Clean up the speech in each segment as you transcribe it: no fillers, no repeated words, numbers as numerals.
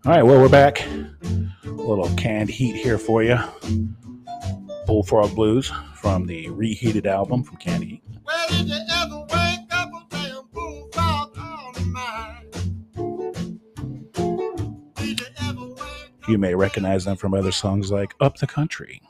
All right, well, we're back. A little canned heat here for you. Bullfrog Blues from the Reheated album from Canned Heat. Well, did you ever wake up a damn bullfrog on the mind? Did you ever wake up? You may recognize them from other songs like Up the Country.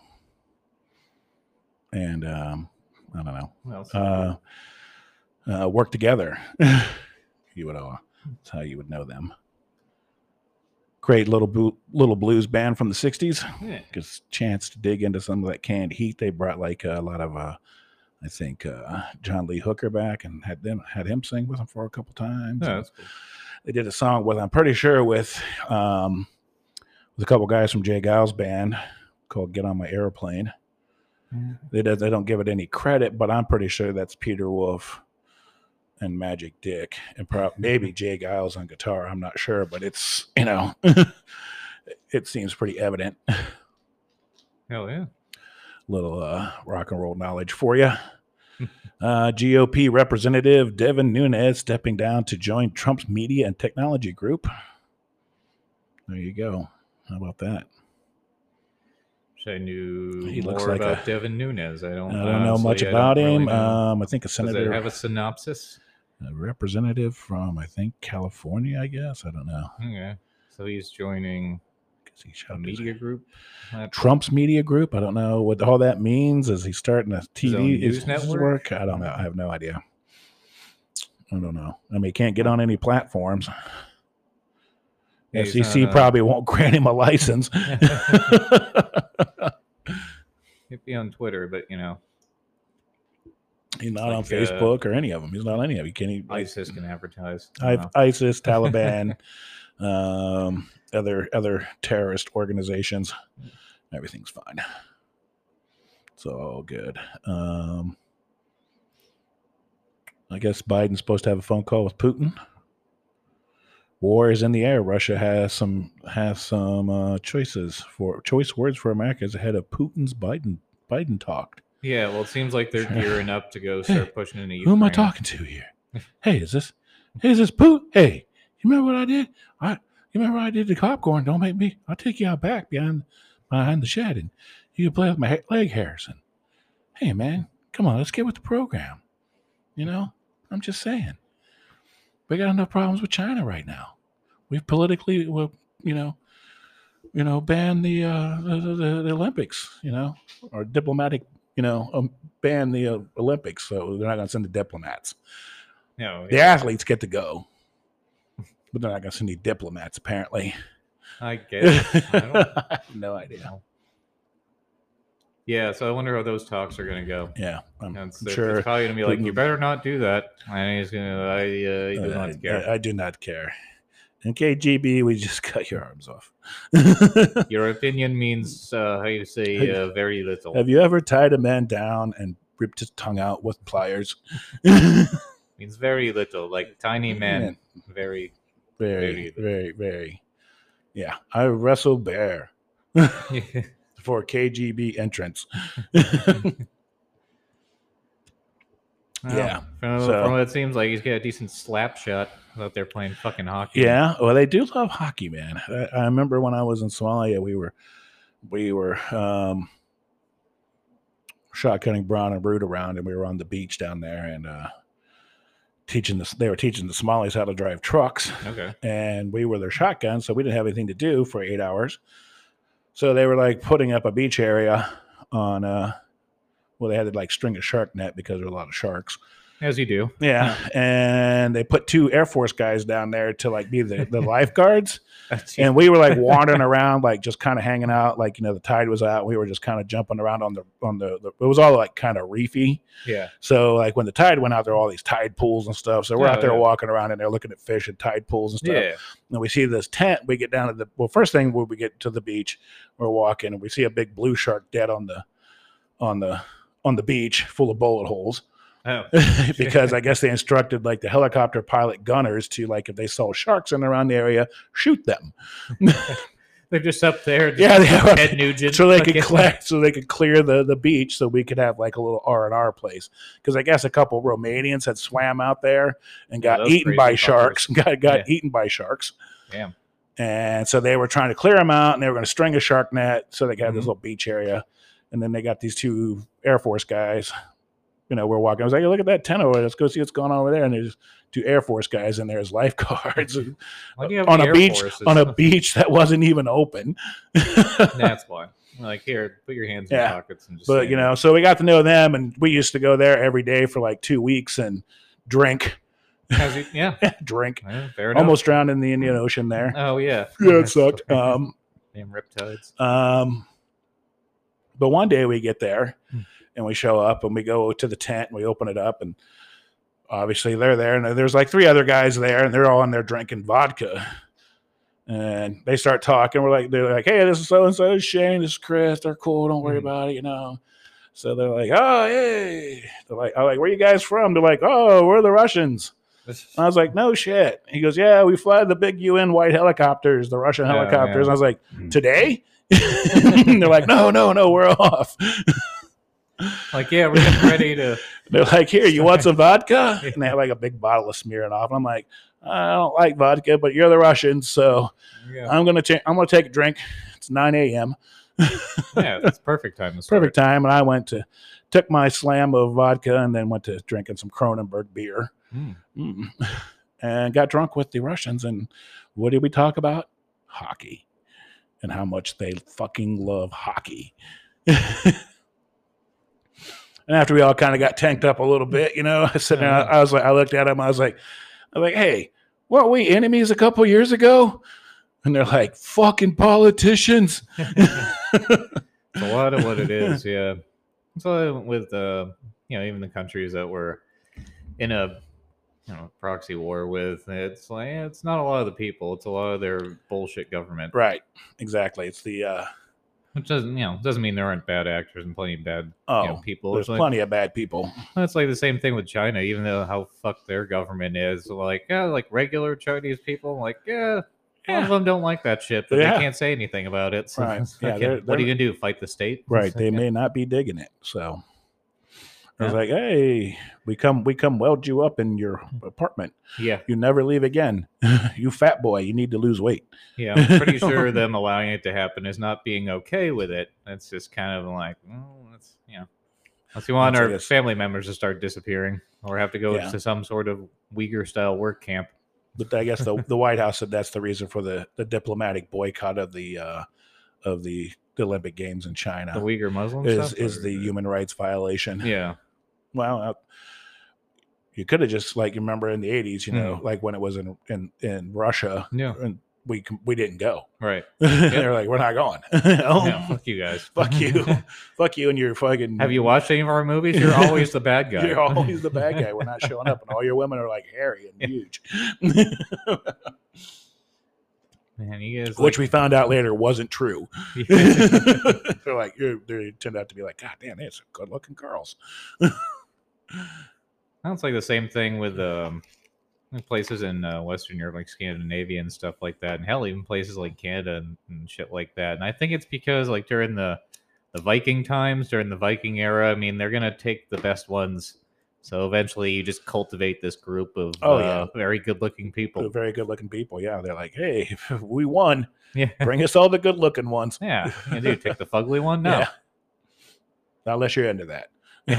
And, I don't know. What else? Work Together. You would know. That's how you would know them. Great little blues band from the 60s. Yeah. Gives a chance to dig into some of that Canned Heat. They brought like a lot of, I think, John Lee Hooker back and had him sing with them for a couple times. Yeah, that's cool. They did a song with, I'm pretty sure, with a couple guys from Jay Giles' band called Get on My Airplane. They don't give it any credit, but I'm pretty sure that's Peter Wolf and Magic Dick, and maybe Jay Giles on guitar. I'm not sure, but it's, it seems pretty evident. Hell yeah. Little rock and roll knowledge for you. GOP Representative Devin Nunes stepping down to join Trump's media and technology group. There you go. How about that? I knew He looks more like about Devin Nunes. I don't know honestly, much I about don't him. really know. I think a Does senator. it have a synopsis? A representative from, I think, California, I guess. I don't know. Okay. So he's joining Guess he a shouted media group? Trump's media group. I don't know what all that means. Is he starting a His own TV news network? work? I don't know. I have no idea. I don't know. I mean, he can't get on any platforms. Yeah, he's FCC not, probably won't grant him a license. He'd be on Twitter, but He's not on like, Facebook or any of them. He's not on any of them. He can't even. ISIS can advertise. I don't know. ISIS, Taliban, other terrorist organizations. Everything's fine. It's all good. I guess Biden's supposed to have a phone call with Putin. War is in the air. Russia has some choice words for America as ahead of Putin's Biden talk. Yeah, well, it seems like they're gearing up to go start pushing into Ukraine. Who am I talking to here? Hey, is this Putin? Hey, you remember what I did? You remember what I did to popcorn? Don't make me. I'll take you out back behind the shed, and you can play with my leg hairs. And hey, man, come on, let's get with the program. I'm just saying. We got enough problems with China right now. We've politically, banned the Olympics, or diplomatic, ban the Olympics. So they're not going to send the diplomats. No, The athletes get to go, but they're not going to send any diplomats, apparently. I guess. I have no idea. Yeah, so I wonder how those talks are going to go. Yeah, I'm It's sure. it's probably going to be like, Putin- you better not do that. And he's going to, he does not care. I do not care. In KGB, we just cut your arms off. Your opinion means, how you say, very little. Have you ever tied a man down and ripped his tongue out with pliers? Means very little, like tiny men. Very. Very, very, very. Yeah, I wrestle bear for KGB entrance. Yeah, From so- what it seems like, he's got a decent slap shot out there playing fucking hockey. Yeah, well, they do love hockey, man. I remember when I was in Somalia, we were shotgunning Brown and Brood around, and we were on the beach down there, and they were teaching the Somalis how to drive trucks. Okay. And we were their shotgun, so we didn't have anything to do for 8 hours. So they were like putting up a beach area on they had to like string a shark net because there were a lot of sharks. As you do. Yeah, and they put 2 Air Force guys down there to like be the lifeguards, and we were like wandering around, like just kind of hanging out, like the tide was out. We were just kind of jumping around on the it was all like kind of reefy. Yeah. So like when the tide went out, there were all these tide pools and stuff. So we're out there yeah. walking around and they're looking at fish and tide pools and stuff. Yeah. And we see this tent. We get down to first thing when we get to the beach, we're walking and we see a big blue shark dead on the beach, full of bullet holes. Oh. Because I guess they instructed like the helicopter pilot gunners to, like, if they saw sharks in around the area, shoot them. They're just up there. Yeah, they are. Ted Nugent. so they could clear the beach so we could have like a little R&R place. Because I guess a couple Romanians had swam out there and got those eaten by crazy sharks. fuckers. Got eaten by sharks. Damn. And so they were trying to clear them out, and they were going to string a shark net so they had this Mhm. little beach area. And then they got these two Air Force guys. We're walking. I was like, hey, look at that tent over there. Let's go see what's going on over there. And there's two Air Force guys in there as lifeguards Why do you have on the a Air beach Forces? on a beach that wasn't even open. That's why. Like, here, put your hands in Yeah. your pockets and just. But stand so we got to know them, and we used to go there every day for like 2 weeks and drink, there. Yeah, drink. yeah, fair enough. Almost drowned in the Indian Ocean there. Oh yeah. Yeah, it sucked. Damn riptides. But one day we get there Hmm. and we show up and we go to the tent and we open it up, and obviously they're there, and there's like 3 other guys there, and they're all in there drinking vodka. And they start talking. They're like, hey, this is so and so, Shane, this is Chris. They're cool. Don't worry Hmm. about it, So they're like, oh, hey. I'm like, where you guys from? They're like, oh, we're the Russians. I was like, no shit. He goes, yeah, we fly the big UN white helicopters, the Russian Yeah, helicopters. yeah. I was like, Hmm. today? They're like, no, we're off. Like, yeah, we're getting ready to. They're like, here, you want some vodka? And they have like a big bottle of Smirnoff. And I'm like, I don't like vodka, but you're the Russians, so Yeah, I'm gonna take a drink. It's 9 a.m. yeah, that's perfect time to start. Perfect time. And I took my slam of vodka and then went to drinking some Kronenberg beer. Mm. And got drunk with the Russians. And what did we talk about? Hockey. And how much they fucking love hockey. And after we all kind of got tanked up a little bit, I said, Yeah. I looked at him. I was like, hey, weren't we enemies a couple years ago? And they're like, fucking politicians. It's a lot of what it is, yeah. So with even the countries that we're in a proxy war with, it's like it's not a lot of the people, it's a lot of their bullshit government. Right. Exactly. It's the Which doesn't mean there aren't bad actors and plenty of bad people. there's It's like, plenty of bad people. it's like the same thing with China, even though how fucked their government is. Like, like regular Chinese people, like, a lot of them don't like that shit, but Yeah. they can't say anything about it. So Right. it's Yeah, like, they're- what are you gonna do? Fight the state? Right. They Yeah. may not be digging it. So I was Yeah. like, hey, we come weld you up in your apartment. Yeah, You never leave again. You fat boy, you need to lose weight. yeah. I'm pretty sure them allowing it to happen is not being okay with it. It's just kind of like, that's unless you want That's, I our guess. family members to start disappearing or have to go Yeah. to some sort of Uyghur style work camp. But I guess the White House said that's the reason for the diplomatic boycott of the Olympic Games in China. The Uyghur Muslim is stuff, is or- the human rights violation. yeah. Well, you could have just like you remember in the 80s, like when it was in Russia, Yeah. and we didn't go. Right. They're like, we're not going. Oh, Yeah, fuck you guys. fuck you, fuck you, and your fucking. Have you watched any of our movies? You're always the bad guy. You're always the bad guy. We're not showing up, and all your women are like hairy and huge, Man, you guys. which we found out later wasn't true. They're like, they turned out to be like, God damn, they're some good-looking girls. Sounds like the same thing with places in Western Europe, like Scandinavia and stuff like that, and hell, even places like Canada and shit like that. And I think it's because like during the Viking times, during the Viking era, I mean, they're gonna take the best ones. So eventually, you just cultivate this group of very good-looking people. They're very good-looking people. Yeah, they're like, hey, we won. Yeah, Bring us all the good-looking ones. yeah. You do take the fugly one? No. Yeah. Unless you're into that.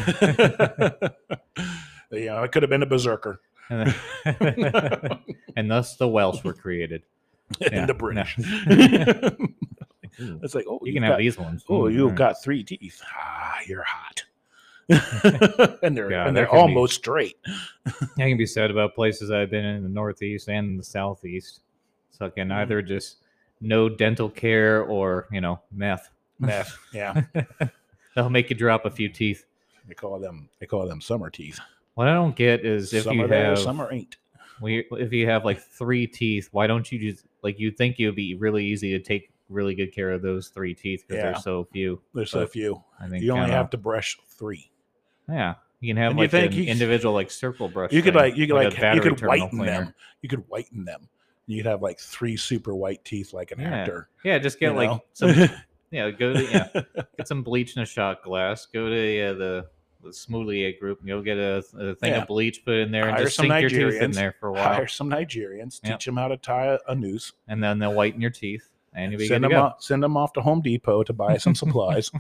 It could have been a berserker. And thus the Welsh were created. And Yeah, the British. Ooh, It's like, oh, you you've can got, have these ones. oh, Mm, you've mm. got 3 teeth. Ah, you're hot. and they're Yeah, and there they're can be- almost straight. That can be said about places I've been in the Northeast and in the Southeast. So again, Mm. either just no dental care or meth. Meth. Yeah, That'll make you drop a few teeth. they call them summer teeth. What I don't get is if Some you are there, have some are ain't. if you have like 3 teeth, why don't you just like you think it would be really easy to take really good care of those 3 teeth because Yeah. there's so few. There's so But few. I think You only kinda- have to brush 3. Yeah, you can have And you like think an you- individual like circle brush. You could thing, like you a could battery terminal whiten cleaner. them. You could whiten them. You'd have like 3 super white teeth like an Yeah. actor. Yeah, just get you like know? some. Go to get some bleach in a shot glass. Go to Smoothie group, go get a thing Yeah. of bleach, put it in there, and Hire just some sink your teeth in Nigerians. there for a while, Hire some Nigerians, Yep. teach them how to tie a noose, and then they'll whiten your teeth, and you'll be good send to them go. off, send them off to Home Depot to buy some supplies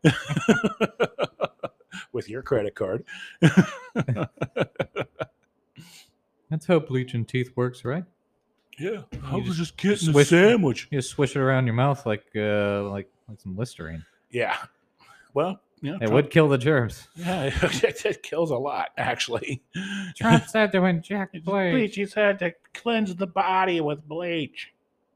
with your credit card. That's how bleaching teeth works, right? Yeah, I You was just just getting a swish- sandwich. You just swish it around your mouth like some Listerine. Yeah, well, It Trump, would kill the germs. yeah, it kills a lot actually. Trump said to inject bleach. Bleach. He said to cleanse the body with bleach,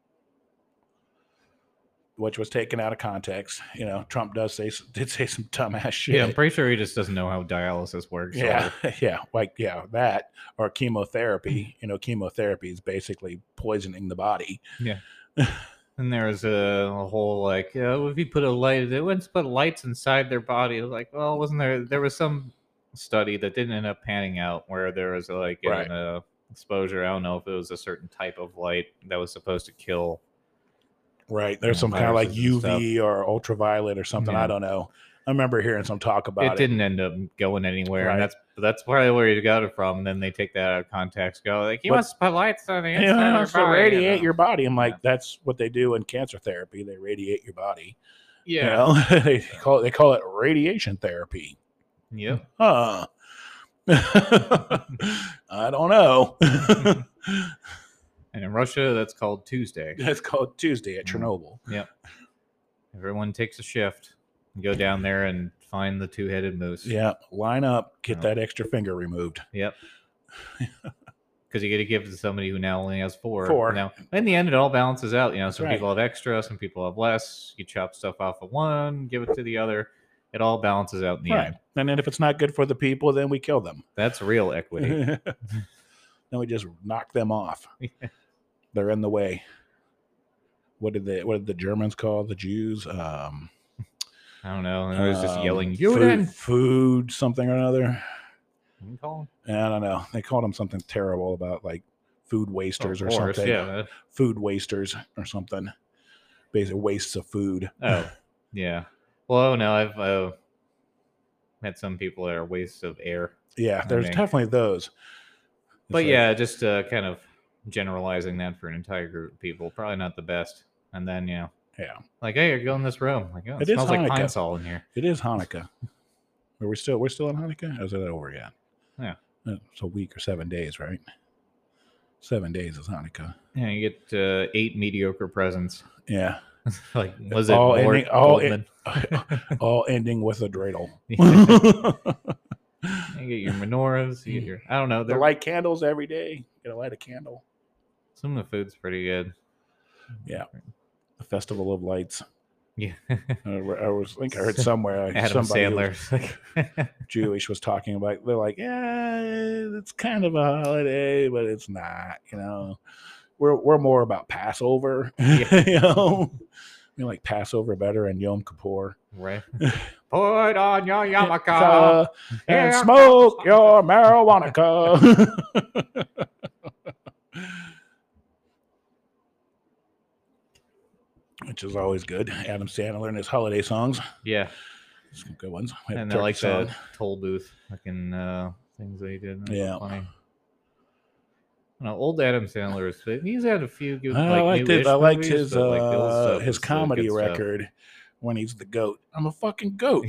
which was taken out of context. Trump did say some dumbass shit. Yeah, I'm pretty sure he just doesn't know how dialysis works. Yeah, that or chemotherapy. Chemotherapy is basically poisoning the body. And there was a whole like, if you put a light, they wouldn't put lights inside their body. It was like, well, wasn't there? There was some study that didn't end up panning out where there was like Right. an exposure. I don't know if it was a certain type of light that was supposed to kill. Right. There's some kind of like viruses and UV or ultraviolet or something. Yeah. I don't know. I remember hearing some talk about it. It didn't end up going anywhere, Right. and that's probably where you got it from. And then they take that out of context, go like, you But- must put lights on the It inside wants of to your body. radiate your body. I'm like, Yeah. that's what they do in cancer therapy. They radiate your body. Yeah. They call it radiation therapy. Yep. Huh. I don't know. And in Russia, that's called Tuesday. That's called Tuesday at Mhm. Chernobyl. Yep. Everyone takes a shift, and go down there and find the two-headed moose. Yeah. Line up, get Yeah. that extra finger removed. Yep. Because you got to give it to somebody who now only has four. Four. Now, in the end, it all balances out. Some Right. people have extra, some people have less. You chop stuff off of one, give it to the other. It all balances out in the Right. end. And then if it's not good for the people, then we kill them. That's real equity. Then we just knock them off. They're in the way. What did the Germans call the Jews? I don't know. I was just yelling, food, "Juden!" food, something or another. What do you call 'em? I don't know. They called them something terrible about like food wasters Of or course, something. Yeah. Food wasters or something. Basically, wastes of food. Oh, yeah. Well, no, I've met some people that are wastes of air. Yeah, there's think. definitely those. It's But like- yeah, just kind of generalizing that for an entire group of people, probably not the best. And then, yeah, like, hey, you're going in this room. Like, oh, it It is smells like Hanukkah. pine sol in here. it is Hanukkah. We're still in Hanukkah? Or is it over yet? Yeah. It's a week or 7 days, right? 7 days is Hanukkah. Yeah, you get 8 mediocre presents. Yeah. Like, was it All more ending- all Goldman? All ending with a dreidel. You get your menorahs. You get your, I don't know. They light candles every day. Gotta light a candle. Some of the food's pretty good. Yeah. The Festival of Lights. Yeah. I think I heard somewhere like Adam somebody who was Sandler. Jewish was talking about. They're like, yeah, it's kind of a holiday, but it's not. We're more about Passover. Yeah. We like Passover better and Yom Kippur. Right. Put on your yarmulke. And Yeah. smoke your marijuana. Which is always good. Adam Sandler and his holiday songs. Yeah. Some good ones. We had And a I like turkey the song. toll booth fucking things that he did. That was Yeah. Funny. No, old Adam Sandler is he's had a few good I liked newish it. I liked movies, his but, like, the old stuff his is the comedy good stuff. record when he's the goat. I'm a fucking goat.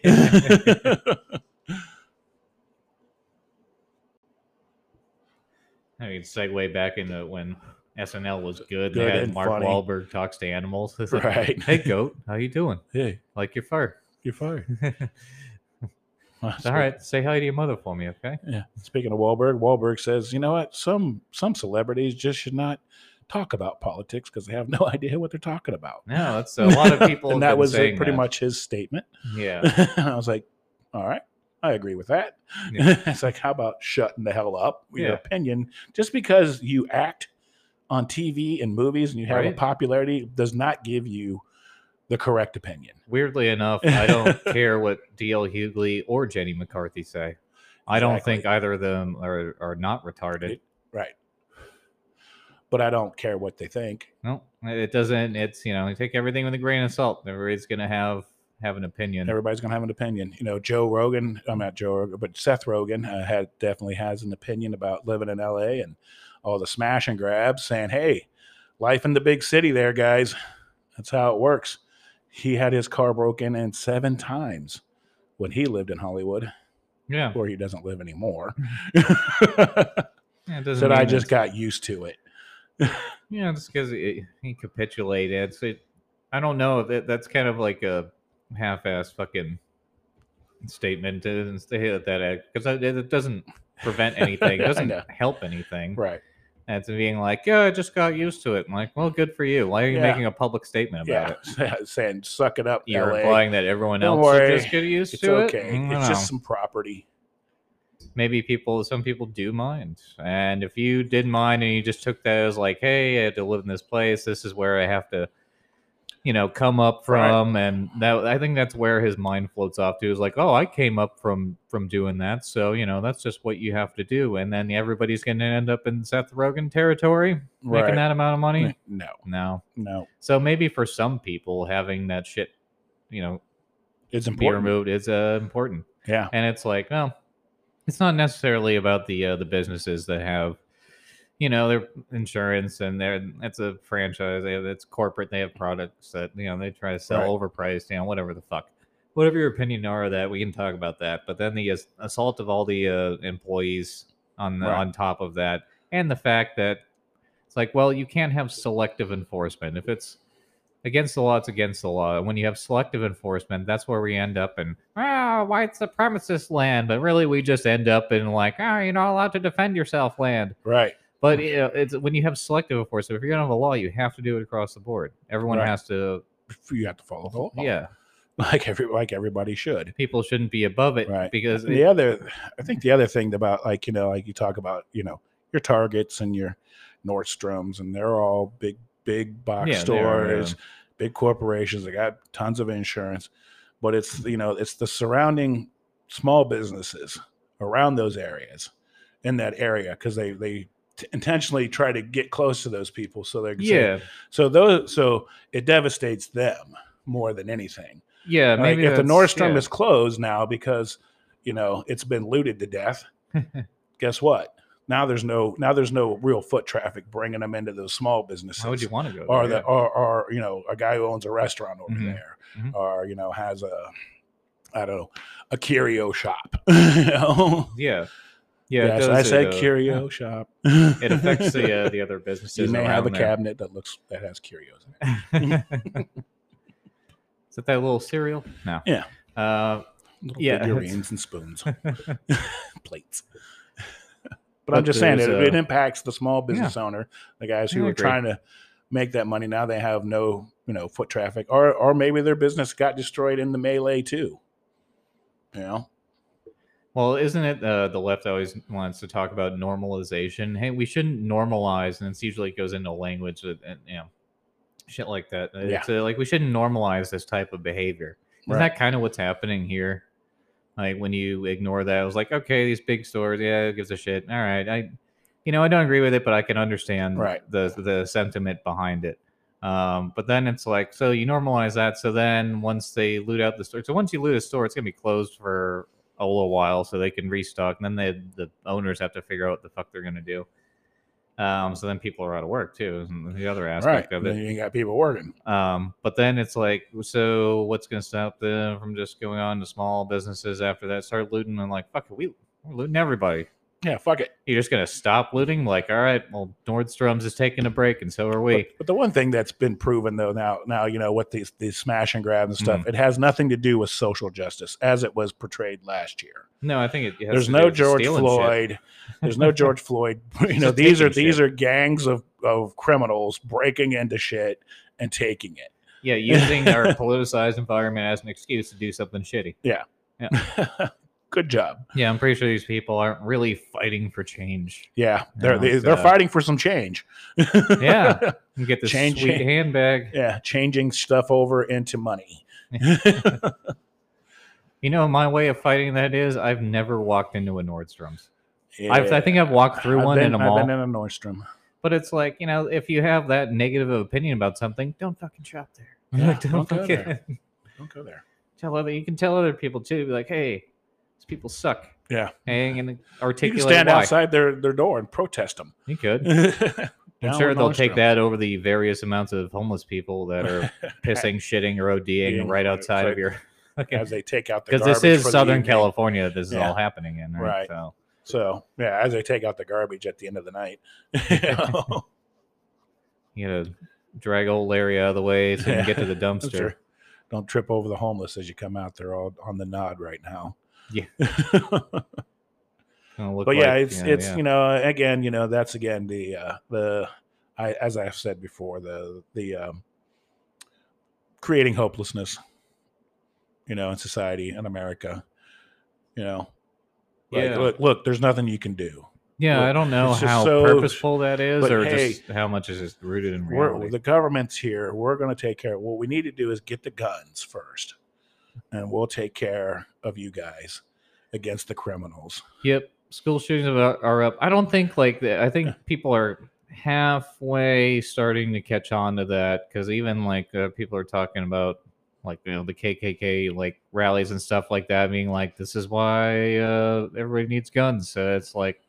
I mean, segue back into when SNL was good. Good They had and Mark funny. Wahlberg talks to animals. It's like, Right. Hey, goat, how you doing? Hey, Like your fur. you're fired. All right, say hi to your mother for me, okay? Yeah. Speaking of Wahlberg says, you know what? Some celebrities just should not talk about politics because they have no idea what they're talking about. No, that's a lot of people. And have that been was saying pretty that. much his statement. Yeah. And I was like, all right, I agree with that. Yeah. It's like, how about shutting the hell up? Your Yeah. opinion, just because you act on TV and movies and you have a Right. popularity does not give you the correct opinion. Weirdly enough, I don't care what D.L. Hughley or Jenny McCarthy say. I don't Exactly. think either of them are not retarded. Right. But I don't care what they think. No, it doesn't. It's, you take everything with a grain of salt. Everybody's going to have have an opinion. Everybody's going to have an opinion. You know, Joe Rogan, I'm not Joe Rogan, but Seth Rogen definitely has an opinion about living in LA and all the smash and grabs, saying, hey, life in the big city there, guys. That's how it works. He had his car broken in 7 times when he lived in Hollywood, Yeah. where he doesn't live anymore. Yeah, it doesn't Said mean I just it's- got used to it. Yeah, just because he capitulated. So I don't know if that's kind of like a half-assed fucking statement to say that because it doesn't prevent anything. It I doesn't know. help anything. Right. And it's being like, yeah, I just got used to it. I'm like, well, good for you. Why are you Yeah. making a public statement about Yeah. it? Saying, suck it up, You're LA. implying that everyone Don't else should worry. just get used It's to okay. it. I don't It's just know. some property. Maybe some people do mind. And if you did mind and you just took that as like, hey, I have to live in this place. This is where I have to, come up from. And that, I think that's where his mind floats off to, is like, oh, I came up from doing that. So, that's just what you have to do. And then everybody's going to end up in Seth Rogen territory Right. making that amount of money. No. No. So maybe for some people, having that shit, It's be important. removed is important. Yeah. And it's like, well, it's not necessarily about the businesses that have, their insurance and it's a franchise. It's corporate. They have products that they try to sell Right. overpriced. Whatever the fuck, whatever your opinion are of that, we can talk about that. But then the assault of all the employees on Right. on top of that, and the fact that it's like, well, you can't have selective enforcement. If it's against the law, it's against the law. And when you have selective enforcement, that's where we end up in, white supremacist land. But really, we just end up in like, you're not allowed to defend yourself land. Right. But it's when you have selective enforcement, if you're going to have a law, you have to do it across the board. Everyone Right. has to, You have to follow the law. yeah. Like everybody should. People shouldn't be above it, Right. because And I think the other thing about like you talk about, your Targets and your Nordstroms, and they're all big box Yeah, they are, stores, big corporations. They got tons of insurance, but it's it's the surrounding small businesses around those areas, in that area, because they intentionally try to get close to those people, so they can say, so it devastates them more than anything. yeah. Like Maybe if the that's- Nordstrom yeah. is closed now because it's been looted to death, guess what? Now there's no real foot traffic bringing them into those small businesses. How would you want to go? Or there? or a guy who owns a restaurant over Mhm. there, Mhm. or has a curio shop. Yeah. Yeah. Yes, it I does, said curio shop. It affects the other businesses. You may have a around there. cabinet that has curios in it. Is it that little cereal? No. Yeah. Yeah, Little figurines and spoons, plates. But I'm But just saying there's, it impacts the small business owner, the guys who I are agree. trying to make that money. Now they have no, foot traffic, or maybe their business got destroyed in the melee too. Well, isn't it the left always wants to talk about normalization? Hey, we shouldn't normalize, and it's usually goes into language and shit like that. It's like we shouldn't normalize this type of behavior. Isn't Right. that kind of what's happening here? Like when you ignore that, it was like, okay, these big stores, yeah, who gives a shit. All right, I don't agree with it, but I can understand Right. the sentiment behind it. But then it's like, so you normalize that. So then once they loot out the store, so once you loot a store, it's gonna be closed for a little while so they can restock. And then the owners have to figure out what the fuck they're gonna do. So then people are out of work too, is the other aspect Right. of Then it. you got people working. But then it's like, so what's going to stop them from just going on to small businesses after that? Start looting and like, fuck it, we're looting everybody. Yeah, fuck it. You're just going to stop looting? Like, all right, well, Nordstrom's is taking a break, and so are we. But the one thing that's been proven though now with these smash and grab and stuff, Mm. it has nothing to do with social justice as it was portrayed last year. No, I think it has There's to do no with George stealing shit. Floyd. There's no George Floyd. Just These taking are gangs of criminals breaking into shit and taking it. Yeah, using our politicized environment as an excuse to do something shitty. Good job. Yeah, I'm pretty sure these people aren't really fighting for change. Yeah, No, it's, they're fighting for some change. Yeah, and get this Change- sweet handbag. Yeah, changing stuff over into money. My way of fighting that is I've never walked into a Nordstrom's. Yeah. I think I've walked through one in a mall. I've been in a Nordstrom. But it's like, if you have that negative opinion about something, don't fucking shop there. Yeah, Like, don't go fucking- there. Don't go there. you can tell other people too. Be like, hey, these people suck. Yeah. And You can articulate stand why. outside their door and protest them. You could. I'm Down sure with they'll take Nordstrom. that over the various amounts of homeless people that are pissing, shitting, or ODing Yeah, right outside it's of your. as they take out the Because garbage this is for the Southern evening. California that this is Yeah. all happening in, right? Right. So So yeah, as they take out the garbage at the end of the night. you gotta drag old Larry out of the way so you can get to the That's dumpster. true. Don't trip over the homeless as you come out. They're all on the nod right now. Yeah. But yeah, it's you know, again, you know, that's again as I've said before, the creating hopelessness, you know, in society in America, you know, like, Yeah. look, there's nothing you can do. Yeah, Look, I don't know it's just how so- purposeful that is, but or hey, just how much is just rooted in reality. The government's here. We're going to take care of what we need to do is get the guns first, and we'll take care of you guys against the criminals. Yep, school shootings are up. I don't think like that. I think people are halfway starting to catch on to that because even like people are talking about like the KKK like rallies and stuff like that, being like this is why everybody needs guns. So it's like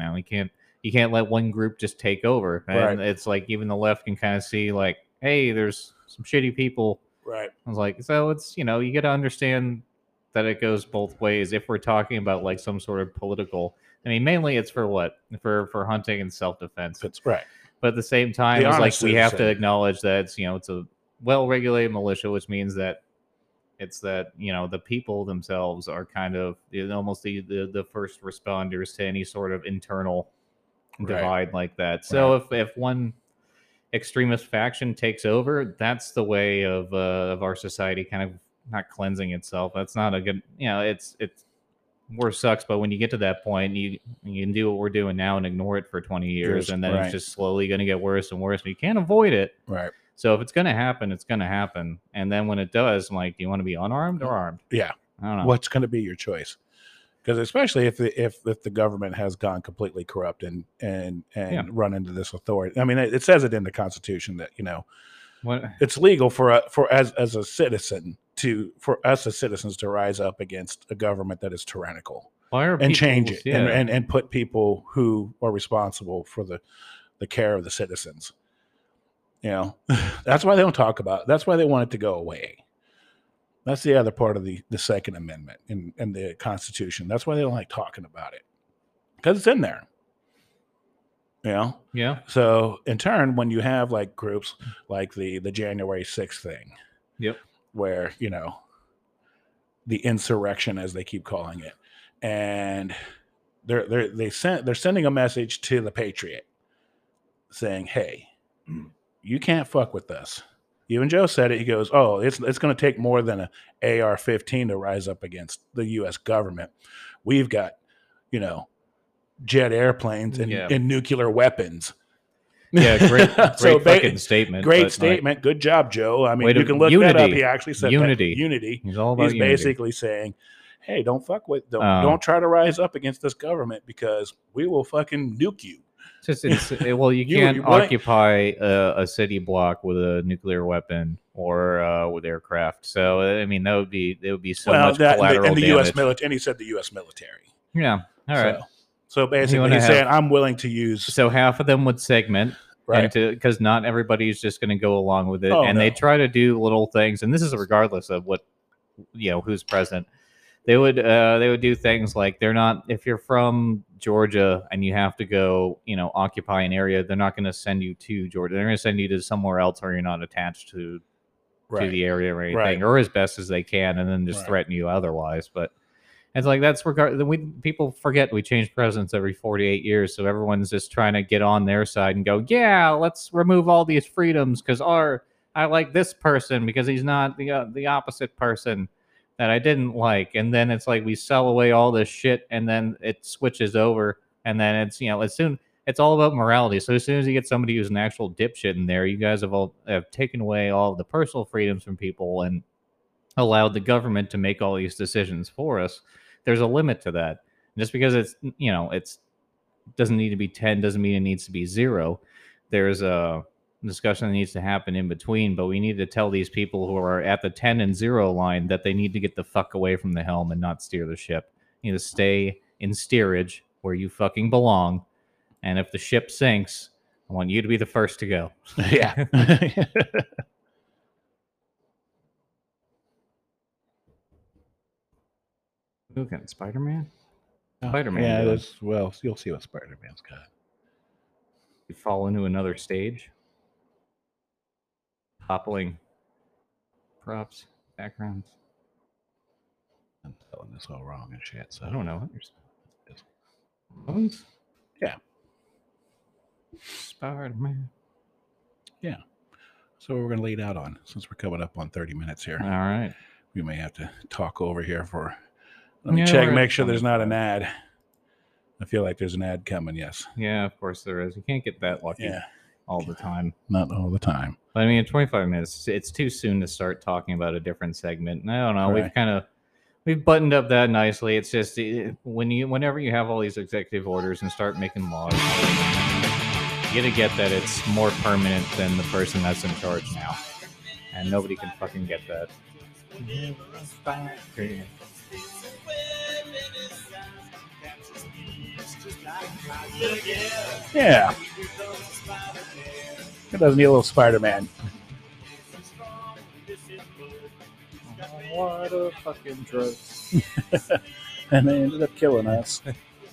you can't let one group just take over, and Right. it's like even the left can kind of see like, hey, there's some shitty people. Right. I was like, so it's you got to understand that it goes both ways. If we're talking about like some sort of political, I mean, mainly it's for what for hunting and self defense. That's right. But at the same time, The it's like honest we have to citizen. acknowledge that it's a well regulated militia, which means that it's that the people themselves are kind of almost the first responders to any sort of internal Right. divide like that. So if one extremist faction takes over, that's the way of our society kind of not cleansing itself. That's not a good it's worse sucks, but when you get to that point, you can do what we're doing now and ignore it for 20 years, and then Right. it's just slowly going to get worse and worse. And you can't avoid it. Right. So if it's going to happen, it's going to happen. And then when it does, I'm like, do you want to be unarmed or armed? Yeah. I don't know. What's going to be your choice? Because especially if the government has gone completely corrupt and Yeah. run into this authority. I mean, it says it in the Constitution that What? it's legal for as a citizen for us as citizens to rise up against a government that is tyrannical Why are and change people's- it and put people who are responsible for the care of the citizens. That's why they don't talk about it. That's why they want it to go away. That's the other part of the Second Amendment in the Constitution. That's why they don't like talking about it, because it's in there. Yeah. So in turn, when you have like groups like the January 6th thing, Yep. where the insurrection, as they keep calling it, and they're sending a message to the Patriot saying, "Hey, you can't fuck with us." Even Joe said it. He goes, "Oh, it's going to take more than a AR-15 to rise up against the U.S. government. We've got, jet airplanes and, Yeah. and nuclear weapons." Yeah, great So fucking statement. Great but, like, statement. Good job, Joe. I mean, Way to- you can look that up. unity. He actually said Unity. that. Unity. he's all about He's unity. basically saying, "Hey, don't don't try to rise up against this government because we will fucking nuke you." It's just, well, you You- can't you- what- occupy a city block with a nuclear weapon or with aircraft. So I mean, that would be so much collateral and the damage. U.S. military, and he said the U.S. military. Yeah. All right. So basically, wanna he's have- saying, "I'm willing to use So half of them would segment, right." because not everybody's just going to go along with it, Oh, and they no. try to do little things. And this is regardless of what who's president. They would do things like they're not, if you're from Georgia and you have to go occupy an area, they're not going to send you to Georgia. They're going to send you to somewhere else where you're not attached to the area or anything, Right. or as best as they can, and then just Right. threaten you otherwise. But it's like people forget we change presidents every 48 years, so everyone's just trying to get on their side and go, yeah, let's remove all these freedoms because I like this person because he's not the opposite person that I didn't like. And then it's like we sell away all this shit, and then it switches over, and then it's it's all about morality. So as soon as you get somebody who's an actual dipshit in there, you guys have taken away all of the personal freedoms from people and allowed the government to make all these decisions for us. There's a limit to that. Just because it's doesn't need to be 10 doesn't mean it needs to be 0. There's a discussion that needs to happen in between, but we need to tell these people who are at the 10 and 0 line that they need to get the fuck away from the helm and not steer the ship. You need to stay in steerage where you fucking belong. And if the ship sinks, I want you to be the first to go. Yeah. Look at Spider-Man. Spider-Man. Yeah, doing? that's, well, you'll see what Spider-Man's got. You fall into another stage. Toppling props, backgrounds. I'm telling this all wrong and shit. So I don't know what you're saying. Yeah. Spider-Man. So we're going to lead out on, since we're coming up on 30 minutes here. All right. We may have to talk over here for. Let me Yeah, check, we're at make sure there's not an 25. ad. I feel like there's an ad coming. Yes. Yeah, of course there is. You can't get that lucky Yeah. all the time. Not all the time. But I mean, 25 minutes, it's too soon to start talking about a different segment. And I don't know. Right. We've buttoned up that nicely. It's just whenever you have all these executive orders and start making laws, you gotta get that it's more permanent than the person that's in charge now. And nobody can fucking get that. Yeah. It doesn't need a little Spider-Man. What a fucking drug. And they ended up killing us.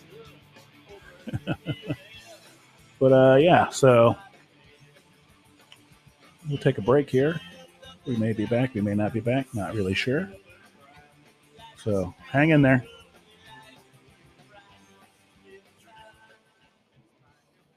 But yeah, so we'll take a break here. We may be back, we may not be back, not really sure. So hang in there.